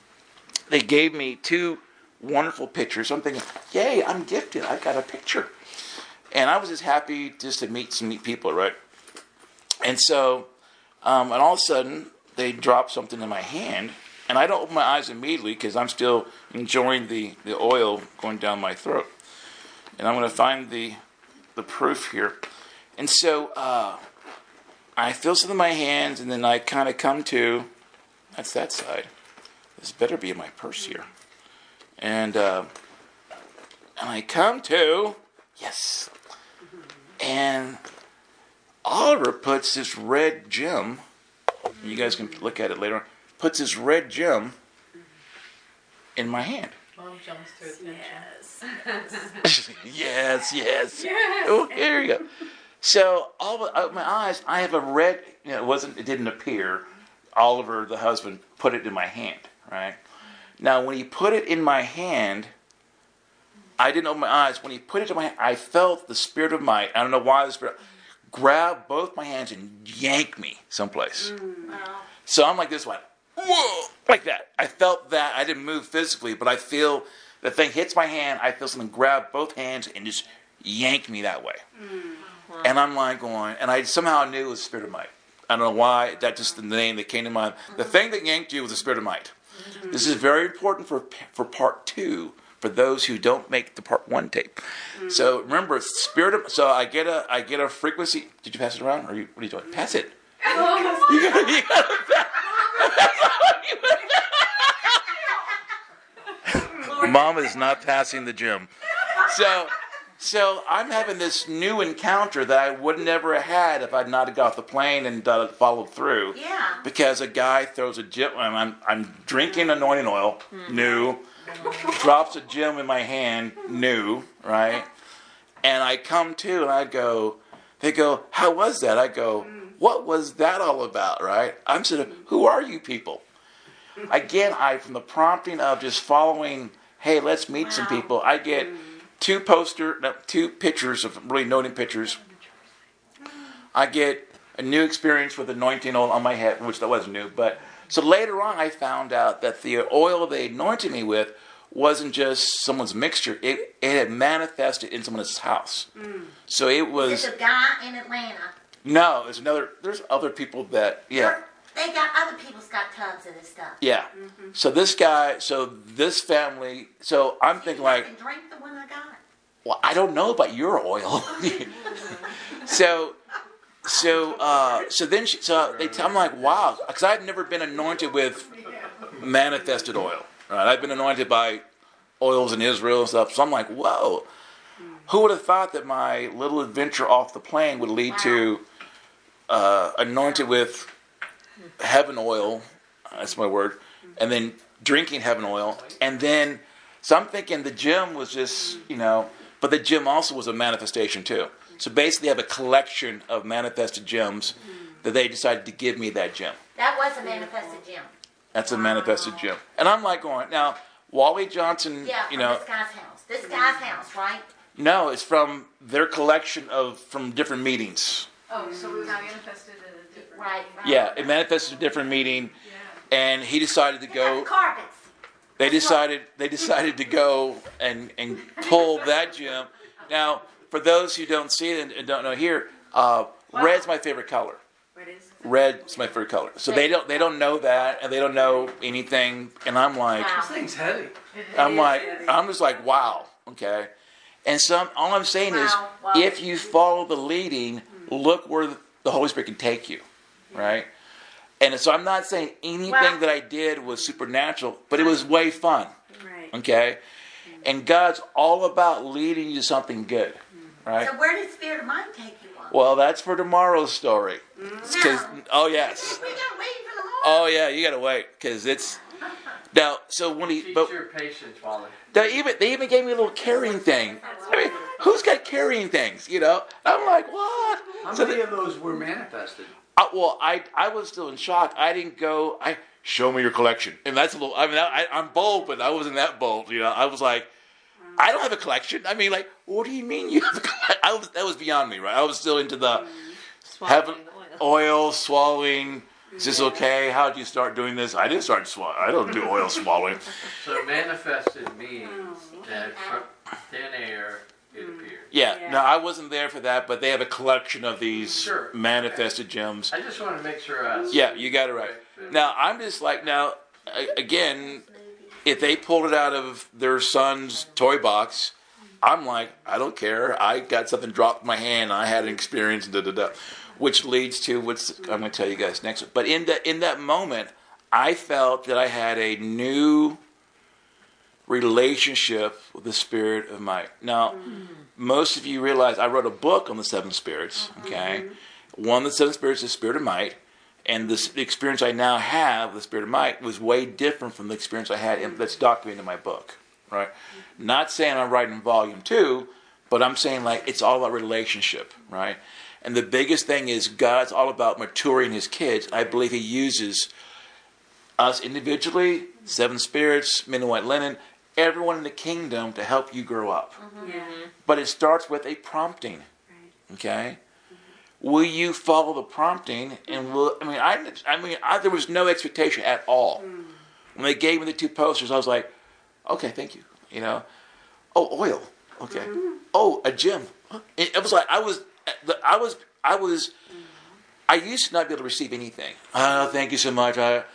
2 wonderful pictures. I'm thinking, yay, I'm gifted. I got a picture. And I was just happy just to meet people, right? And so, and all of a sudden, they drop something in my hand, and I don't open my eyes immediately because I'm still enjoying the oil going down my throat. And I'm going to find the proof here. And so, I feel something in my hands, and then I kind of come to, that's that side. This better be in my purse here. And I come to, yes. And Oliver puts this red gem, you guys can look at it later on, puts this red gem in my hand. Mom jumps to attention. Yes. Oh, here you go. So all of my eyes, I have a red. It didn't appear. Oliver, the husband, put it in my hand. Right now, when he put it in my hand, I didn't open my eyes. When he put it in my hand, I felt the spirit of might. I don't know why the spirit grabbed both my hands and yanked me someplace. Wow. So I'm like this one, whoa, like that. I felt that. I didn't move physically, but I feel the thing hits my hand. I feel something grab both hands and just yank me that way. And I'm like going, and I somehow knew it was the spirit of might. I don't know why. That's just the name that came to mind. The thing that yanked you was the spirit of might. This is very important for part 2 for those who don't make the part 1 tape. So remember, spirit of. So I get a frequency. Did you pass it around, or what are you doing? Pass it. You gotta Mom is not passing the gym. So I'm having this new encounter that I would never have had if I'd not have got off the plane and followed through. Yeah. Because a guy throws a gem. I'm drinking anointing oil, new. Drops a gem in my hand, new, right? And I come to and I go. They go, how was that? I go, what was that all about, right? I'm sort of, who are you people? Again, from the prompting of just following, hey, let's meet some people, I get 2 pictures of really anointing pictures. I get a new experience with anointing oil on my head, which that wasn't new. But so later on, I found out that the oil they anointed me with wasn't just someone's mixture. It had manifested in someone's house. So it was. Is it a guy in Atlanta? No, there's other people that, yeah. They got other people's got tubs of this stuff. Yeah. So this family, so I'm thinking like, I can drink the one I got. well, I don't know about your oil. So then I'm like, wow, because I've never been anointed with manifested oil. Right? I've been anointed by oils in Israel and stuff. So I'm like, whoa. Who would have thought that my little adventure off the plane would lead to anointed with heaven oil, that's my word, and then drinking heaven oil, and then, so I'm thinking the gym was just, but the gym also was a manifestation too. So basically I have a collection of manifested gems that they decided to give me that gem. That was a manifested gem. That's a manifested gem. And I'm like going, now, Wally Johnson, Yeah, from this guy's house. This guy's house, right? No, it's from their collection from different meetings. Oh, so it was manifested at a different... Right. Yeah, it manifested at a different meeting, and he decided to go. Carpets. They decided to go and pull that gem. Now, for those who don't see it and don't know here, red's my favorite color. Red's my favorite color. So they don't know that, and they don't know anything. And I'm like, Wow. This thing's heavy. I'm just like, wow, okay. And so all I'm saying is, Wow. if you follow the leading, look where the Holy Spirit can take you, right? And so I'm not saying anything that I did was supernatural, but it was way fun, okay? And God's all about leading you to something good, right? So where did Spirit of Mind take you on? Well, that's for tomorrow's story. Oh, yes. We gotta wait for the morning. Oh, yeah, you got to wait, because it's... Now, so when Teach your patience, Wally. They even gave me a little carrying thing. I mean, who's got carrying things, I'm like, what? How So many of those were manifested? I was still in shock. I didn't go, show me your collection. And that's a little, I'm bold, but I wasn't that bold, I was like, I don't have a collection. I mean, like, what do you mean you have a collection? That was beyond me, right? I was still into the heaven. oil swallowing. Is this okay? How did you start doing this? I didn't start swallowing. I don't do oil swallowing. So it manifested means that from thin air it appeared. Yeah, no, I wasn't there for that, but they have a collection of these Sure. manifested gems. I just want to make sure I. Yeah, you got it right. Now, I'm just like, again, if they pulled it out of their son's toy box, I'm like, I don't care. I got something dropped in my hand. I had an experience, which leads to what's I'm going to tell you guys next. But in that moment, I felt that I had a new relationship with the Spirit of Might. Now, most of you realize I wrote a book on the seven spirits. Okay, one of the seven spirits is the Spirit of Might. And the experience I now have with the Spirit of Might was way different from the experience I had that's documented in my book, right? Not saying I'm writing volume 2, but I'm saying like it's all about relationship, right? And the biggest thing is God's all about maturing His kids. I believe He uses us individually, seven spirits, men in white linen, everyone in the kingdom to help you grow up. But it starts with a prompting, okay? Will you follow the prompting? And there was no expectation at all. When they gave me the 2 posters, I was like, okay, thank you. Oh, oil. Okay. Oh, a gem. It was like I used to not be able to receive anything. Oh, thank you so much.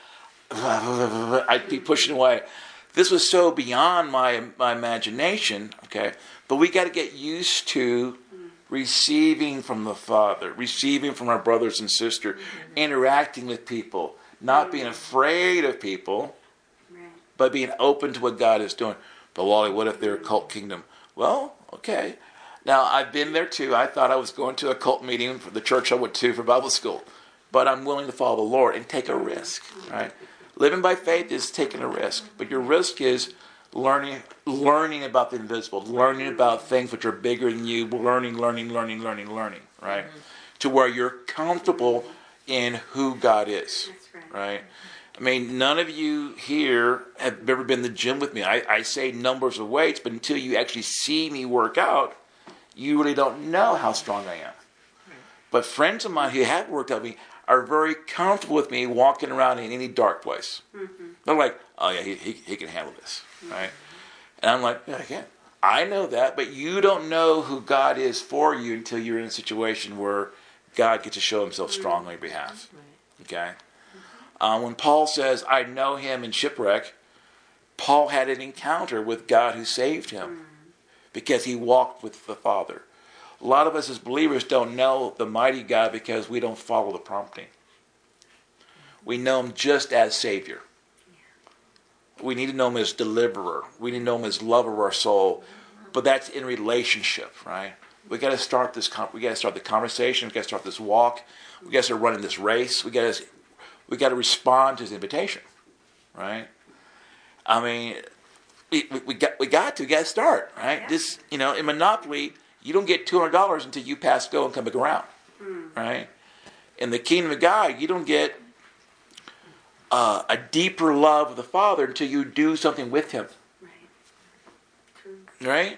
I'd be pushing away. This was so beyond my imagination. Okay, but we got to get used to receiving from the Father, receiving from our brothers and sisters, interacting with people, not being afraid of people, but being open to what God is doing. But Wally, what if they're a cult kingdom? Well, okay. Now, I've been there too. I thought I was going to a cult meeting for the church I went to for Bible school. But I'm willing to follow the Lord and take a risk, right? Living by faith is taking a risk. But your risk is learning about the invisible, learning about things which are bigger than you, learning, right? To where you're comfortable in who God is, right? I mean, none of you here have ever been to the gym with me. I say numbers of weights, but until you actually see me work out, you really don't know how strong I am. But friends of mine who have worked out with me are very comfortable with me walking around in any dark place. They're like, oh yeah, he can handle this, right? And I'm like, yeah, I can. I know that, but you don't know who God is for you until you're in a situation where God gets to show Himself strong on your behalf. Okay? When Paul says, I know Him in shipwreck, Paul had an encounter with God who saved him because he walked with the Father. A lot of us as believers don't know the mighty God because we don't follow the prompting. We know Him just as Savior. We need to know Him as deliverer. We need to know Him as lover of our soul. But that's in relationship, right? We got to start this. We got to start the conversation. We got to start this walk. We got to start running this race. We got to respond to His invitation, right? I mean, we got to start, right? Yeah. This, in Monopoly, you don't get $200 until you pass go and come back around, right? In the kingdom of God, you don't get a deeper love of the Father until you do something with Him, right?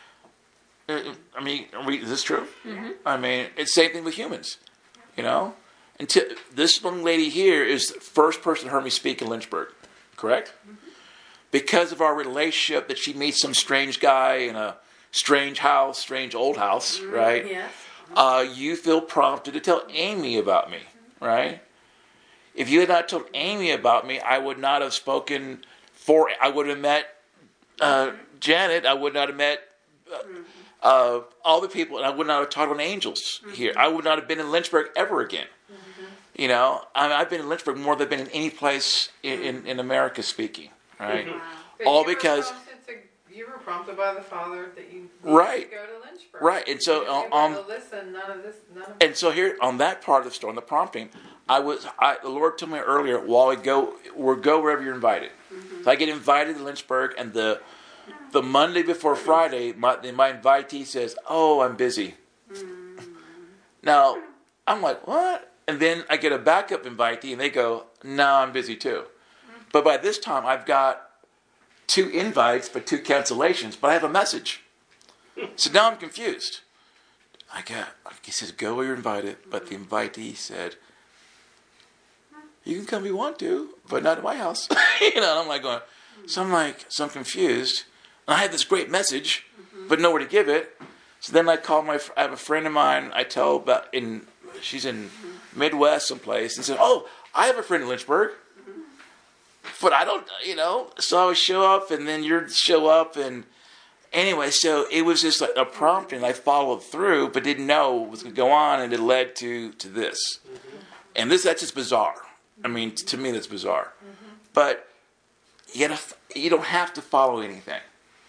I mean, is this true? Mm-hmm. I mean, it's the same thing with humans, Until this young lady here is the first person who heard me speak in Lynchburg, correct? Mm-hmm. Because of our relationship, that she meets some strange guy in a strange house, strange old house, right? Yes. You feel prompted to tell Amy about me, right? If you had not told Amy about me, I would not have spoken I would have met Janet. I would not have met all the people, and I would not have taught on angels here. I would not have been in Lynchburg ever again. I've been in Lynchburg more than I've been in any place in America speaking, right? Wow. All because you were prompted by the Father that you needed to go to Lynchburg. Right, and so listen, none of this. And so here on that part of the story, on the prompting, the Lord told me earlier, Wally, go wherever you're invited. Mm-hmm. So I get invited to Lynchburg, and the Monday before Friday, my invitee says, "Oh, I'm busy." Mm-hmm. Now I'm like, "What?" And then I get a backup invitee, and they go, "No, I'm busy too." Mm-hmm. But by this time, I've got 2 invites, but 2 cancellations. But I have a message, so now I'm confused. he says, go where you're invited. But the invitee said, you can come if you want to, but not at my house. And I'm like going, so I'm confused. And I had this great message, but nowhere to give it. So then I call I have a friend of mine, I tell about, she's in Midwest someplace, and said, oh, I have a friend in Lynchburg. But I don't, so I would show up, and then you'd show up, and anyway, so it was just like a prompt, and I followed through, but didn't know what was going to go on, and it led to this. And that's just bizarre. I mean, to me, that's bizarre. But you don't have to follow anything.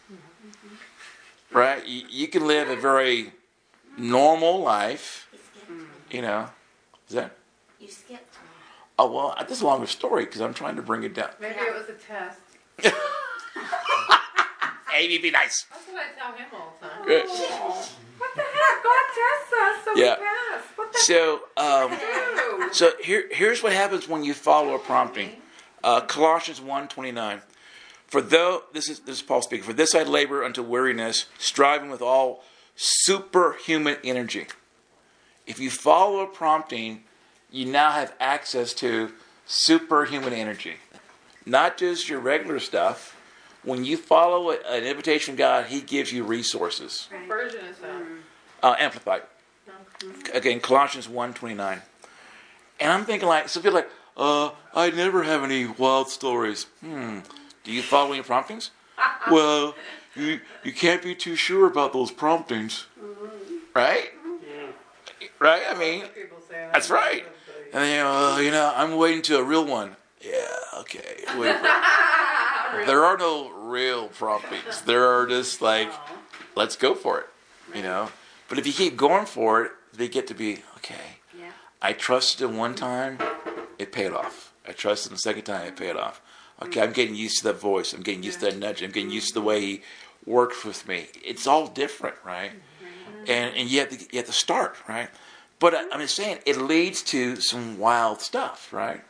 Right? You can live a very normal life, Is that? You skipped. Oh, well, this is a longer story because I'm trying to bring it down. Maybe it was a test. Amy, be nice. That's what I tell him all the time. Good. What the heck? God tests us, so Yeah. we pass. What the heck? So here's what happens when you follow a prompting. Colossians 1:29. This is Paul speaking. For this I labor unto weariness, striving with all superhuman energy. If you follow a prompting, you now have access to superhuman energy. Not just your regular stuff. When you follow an invitation from God, He gives you resources. What version is that? Amplified. Again, Colossians 1:29. And I'm thinking some people I never have any wild stories. Do you follow any promptings? Well, you can't be too sure about those promptings. Right? Right? I mean, People say that. that's right. And then, I'm waiting to a real one. Yeah, okay. Wait. There are no real promptings. There are just let's go for it. But if you keep going for it, they get to be, okay, I trusted him one time, it paid off. I trusted him the second time, it paid off. Okay, I'm getting used to that voice. I'm getting used to that nudge. I'm getting used to the way he works with me. It's all different, right? And you have to start, right? But I'm just saying, it leads to some wild stuff, right?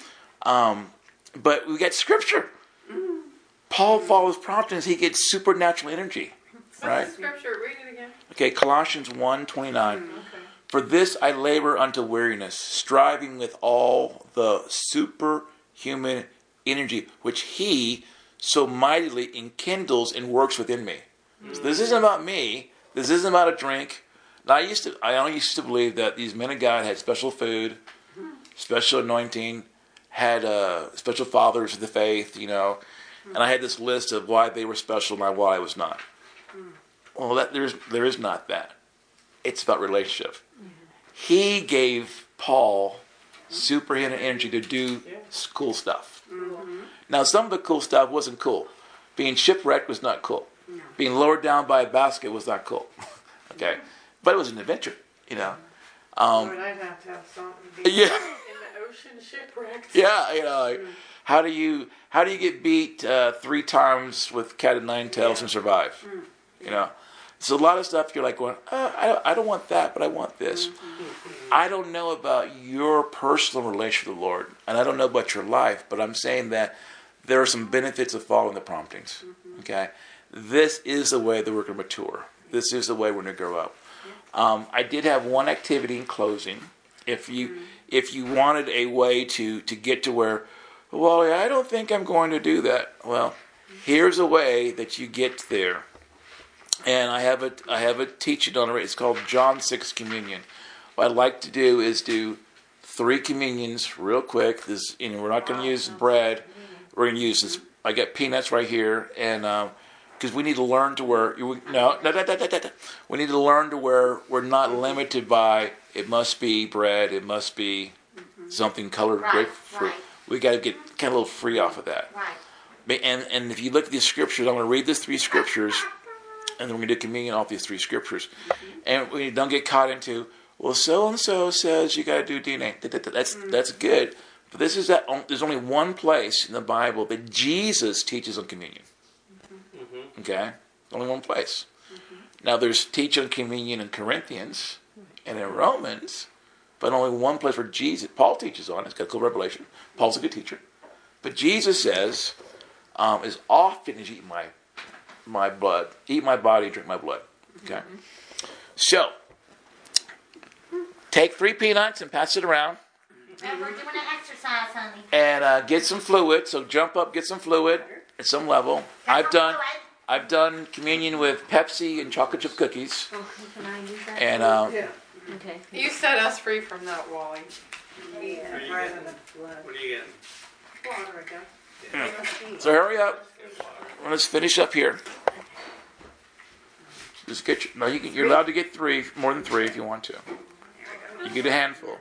But we got Scripture. Paul follows promptings. He gets supernatural energy, right? What's the scripture? Read it again. Okay, Colossians 1:29. Okay. For this I labor unto weariness, striving with all the superhuman energy which He so mightily enkindles and works within me. So this isn't about me. This isn't about a drink. Now, I used to believe that these men of God had special food, special anointing, had special fathers of the faith, and I had this list of why they were special and why I was not. Well, there is not that. It's about relationship. He gave Paul superhuman energy to do cool stuff. Now, some of the cool stuff wasn't cool. Being shipwrecked was not cool. Being lowered down by a basket was not cool. Okay, but it was an adventure, Lord, I'd have to have something. Be Yeah. In the ocean shipwrecked. Yeah, how do you get beat 3 times with cat of 9 tails and survive? So a lot of stuff you're like going, I don't want that, but I want this. I don't know about your personal relationship with the Lord, and I don't know about your life, but I'm saying that there are some benefits of following the promptings. Okay, this is the way that we're going to mature. This is the way we're going to grow up. I did have one activity in closing. If you wanted a way to get to where, well, I don't think I'm going to do that. Well, here's a way that you get there. And I have a teaching on it. It's called John 6 Communion. What I'd like to do is do 3 communions real quick. We're not going to use bread. We're going to use this. I got peanuts right here, and because we need to learn to where we need to learn to where we're not limited by it must be bread. It must be something colored grapefruit. Right. We got to get kind of a little free off of that. Right. And if you look at these scriptures, I'm going to read these 3 scriptures. And then we're going to do communion off these 3 scriptures. And we don't get caught into, well, so-and-so says you got to do DNA. That's good. But there's only one place in the Bible that Jesus teaches on communion. Okay? Only one place. Now, there's teach on communion in Corinthians and in Romans, but only one place where Paul teaches on it. It's got a cool revelation. Paul's a good teacher. But Jesus says, as often as you eat my blood, eat my body, drink my blood. Okay? So, take 3 peanuts and pass it around. And we're doing an exercise, honey. And get some fluid. So jump up, get some fluid at some level. I've done communion with Pepsi and chocolate chip cookies. Oh, can I use that? And Yeah. Okay. You set us free from that, Wally. Yeah, What are you rather getting? than blood. What are you getting? Water, I guess. so hurry up. Let's finish up here. Just get you're allowed to get 3, more than 3 if you want to. You get a handful.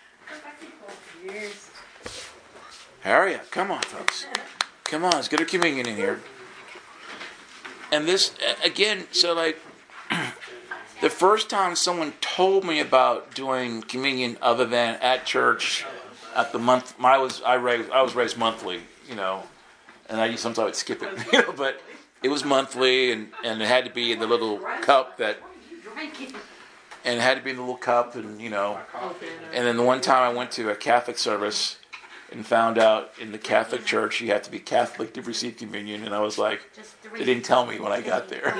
Yes. Hurry up. Come on, folks. Come on, let's get a communion in here. And this, again, so like, the first time someone told me about doing communion other than at church, at the month, I was raised monthly, you know, and sometimes I would skip it, you know, but it was monthly, and it had to be in the little cup and it had to be in the little cup, and you know, and then the one time I went to a Catholic service and found out in the Catholic Church you have to be Catholic to receive communion, and I was like, they didn't tell me when I got there.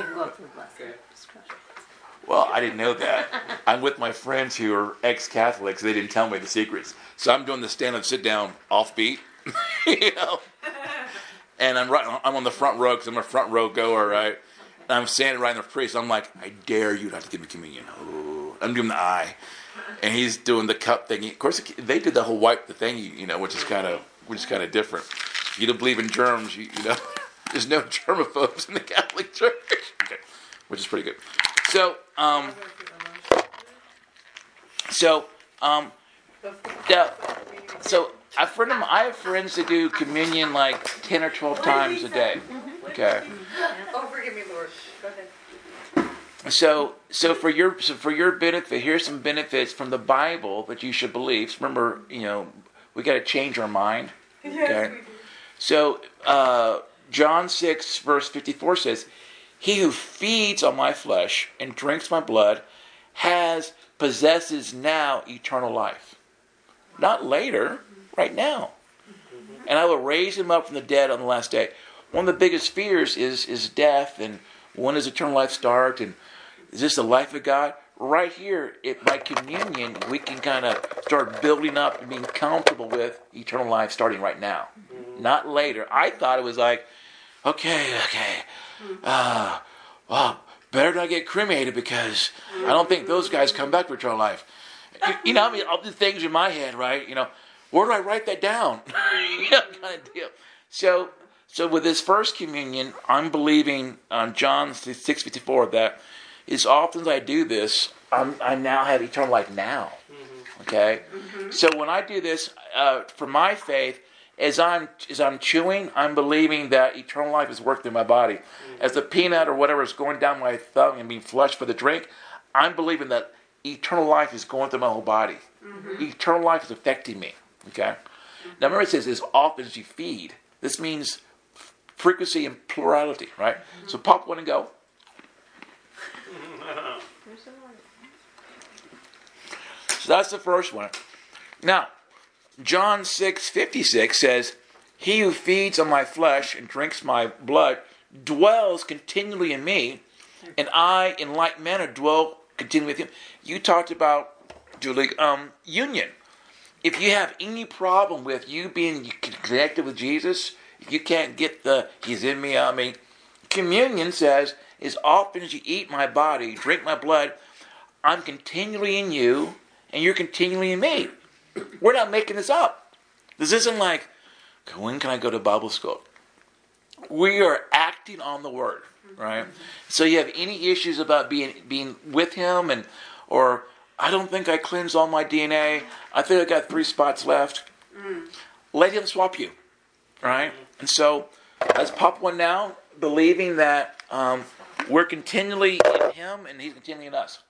Well, I didn't know that. I'm with my friends who are ex-Catholics. They didn't tell me the secrets. So I'm doing the stand-up, sit-down, offbeat, you know. And I'm on the front row because I'm a front row goer, right? And I'm standing right in the priest. I'm like, I dare you not to give me communion. Oh, I'm doing the eye, and he's doing the cup thing. Of course, they did the whole wipe the thing, you know, which is kind of different. If you don't believe in germs, you know, there's no germaphobes in the Catholic Church, okay, which is pretty good. So, I have friends that do communion like 10 or 12 times a day. Okay. Oh, forgive me, Lord. Go ahead. So for your benefit, here's some benefits from the Bible that you should believe. Remember, you know, we got to change our mind. Okay. Yes, we do. So John 6 verse 54 says, "He who feeds on my flesh and drinks my blood possesses now eternal life." Not later, right now. "And I will raise him up from the dead on the last day." One of the biggest fears is death, and when does eternal life start, and is this the life of God? Right here, by communion, we can kind of start building up and being comfortable with eternal life starting right now. Not later. I thought it was like, okay, well, better not get cremated because I don't think those guys come back for eternal life. You know, I mean, all the things in my head, right? You know, where do I write that down? You know, kind of deal. So with this first communion, I'm believing on John 6:54 that as often as I do this, I now have eternal life now. Okay? So when I do this, for my faith, as I'm chewing, I'm believing that eternal life is working in my body. As the peanut or whatever is going down my tongue and being flushed for the drink, I'm believing that eternal life is going through my whole body. Eternal life is affecting me. Okay? Now remember it says, as often as you feed. This means frequency and plurality, right? So pop one and go. So that's the first one. Now, John 6:56 says, "He who feeds on my flesh and drinks my blood dwells continually in me, and I in like manner dwell continually with him." You talked about, Julie, union. If you have any problem with you being connected with Jesus, if you can't get he's in me, I mean, communion says, as often as you eat my body, drink my blood, I'm continually in you, and you're continually in me. We're not making this up. This isn't like, when can I go to Bible school? We are acting on the Word, right? So you have any issues about being with Him, or I don't think I cleansed all my DNA. I think I got 3 spots left. Let Him swap you, right? And so let's pop one now, believing that we're continually in Him and He's continually in us.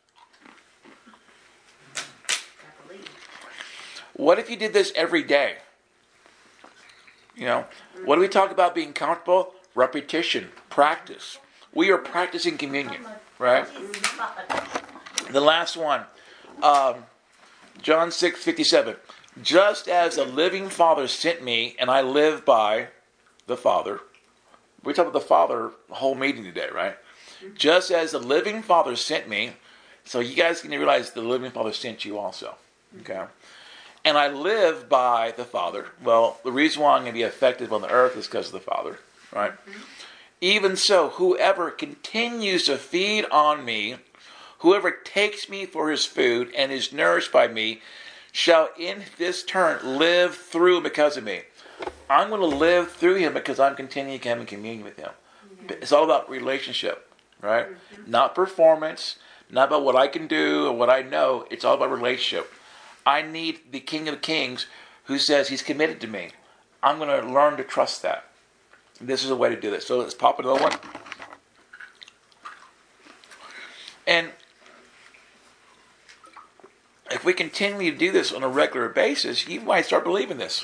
What if you did this every day? You know, what do we talk about being comfortable? Repetition, practice. We are practicing communion, right? The last one, John 6:57. "Just as the living Father sent me, and I live by the Father." We talk about the Father the whole meeting today, right? "Just as the living Father sent me, So you guys need to realize the living Father sent you also. Okay? And I live by the Father. Well, the reason why I'm going to be effective on the earth is because of the Father. Right? Even so, whoever continues to feed on me, whoever takes me for his food and is nourished by me, shall in this turn live through because of me. I'm going to live through him because I'm continuing to come in communion with him. It's all about relationship, right? Not performance, not about what I can do or what I know. It's all about relationship. I need the King of Kings who says he's committed to me. I'm going to learn to trust that. This is a way to do this. So let's pop another one. And if we continue to do this on a regular basis, you might start believing this.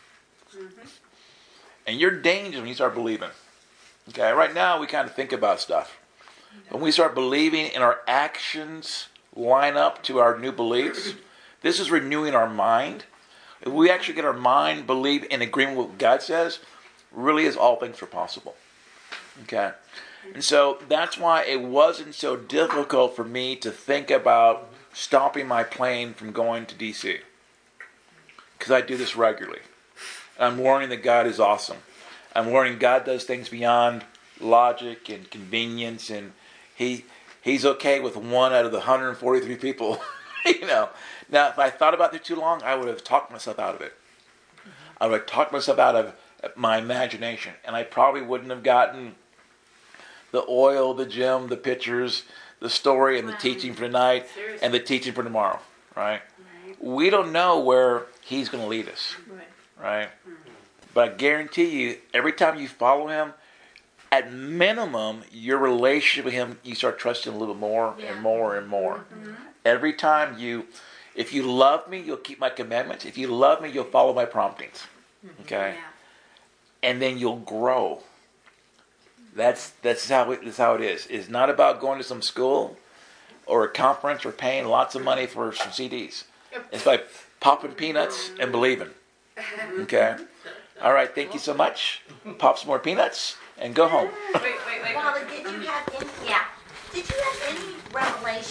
And you're dangerous when you start believing. Okay, right now we kind of think about stuff. When we start believing and our actions line up to our new beliefs, this is renewing our mind. If we actually get our mind believe in agreement with what God says, really is all things are possible. Okay? And so that's why it wasn't so difficult for me to think about stopping my plane from going to D.C. Because I do this regularly. I'm learning that God is awesome. I'm learning God does things beyond logic and convenience, and He's okay with 1 out of the 143 people. Now, if I thought about it too long, I would have talked myself out of it. I would have talked myself out of my imagination, and I probably wouldn't have gotten the oil, the gym, the pictures, the story, and the teaching for tonight, and the teaching for tomorrow. Right? We don't know where He's going to lead us. Right? But I guarantee you, every time you follow Him, at minimum, your relationship with Him, you start trusting a little more and more and more. Every time if you love me, you'll keep my commandments. If you love me, you'll follow my promptings. Okay? And then you'll grow. That's how it is. It's not about going to some school or a conference or paying lots of money for some CDs. It's like popping peanuts and believing. Okay? All right, thank you so much. Pop some more peanuts and go home. Father, did you have any revelation?